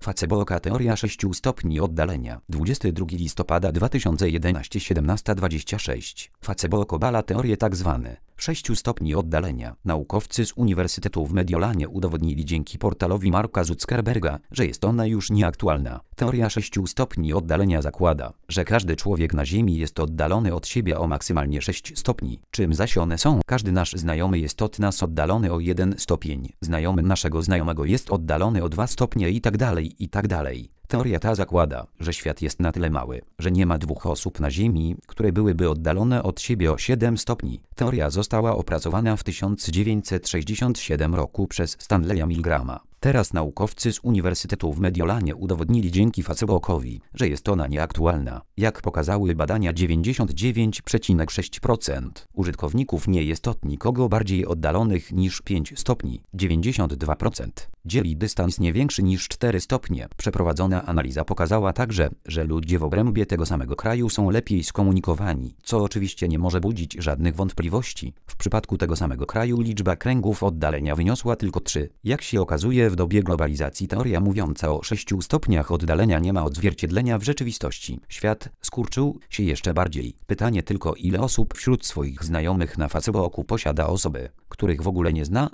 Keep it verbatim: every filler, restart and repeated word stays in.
Facebooka teoria sześciu stopni oddalenia. dwudziestego drugiego listopada dwa tysiące jedenastego, siedemnasta dwadzieścia sześć. Facebook obala teorię tzw. sześciu stopni oddalenia. Naukowcy z Uniwersytetu w Mediolanie udowodnili dzięki portalowi Marka Zuckerberga, że jest ona już nieaktualna. Teoria sześciu stopni oddalenia zakłada, że każdy człowiek na Ziemi jest oddalony od siebie o maksymalnie sześć stopni. Czym zaś one są? Każdy nasz znajomy jest od nas oddalony o jeden stopień. Znajomy naszego znajomego jest oddalony o dwa stopnie i tak dalej, i tak dalej. Teoria ta zakłada, że świat jest na tyle mały, że nie ma dwóch osób na Ziemi, które byłyby oddalone od siebie o siedem stopni. Teoria została opracowana w tysiąc dziewięćset sześćdziesiątym siódmym roku przez Stanleya Milgrama. Teraz naukowcy z Uniwersytetu w Mediolanie udowodnili dzięki Facebookowi, że jest ona nieaktualna. Jak pokazały badania, dziewięćdziesiąt dziewięć przecinek sześć procent użytkowników nie jest od nikogo bardziej oddalonych niż pięć stopni. dziewięćdziesiąt dwa procent dzieli dystans nie większy niż cztery stopnie. Przeprowadzona analiza pokazała także, że ludzie w obrębie tego samego kraju są lepiej skomunikowani, co oczywiście nie może budzić żadnych wątpliwości. W przypadku tego samego kraju liczba kręgów oddalenia wyniosła tylko trzy. Jak się okazuje, w dobie globalizacji teoria mówiąca o sześciu stopniach oddalenia nie ma odzwierciedlenia w rzeczywistości. Świat skurczył się jeszcze bardziej. Pytanie tylko, ile osób wśród swoich znajomych na Facebooku posiada osoby, których w ogóle nie zna,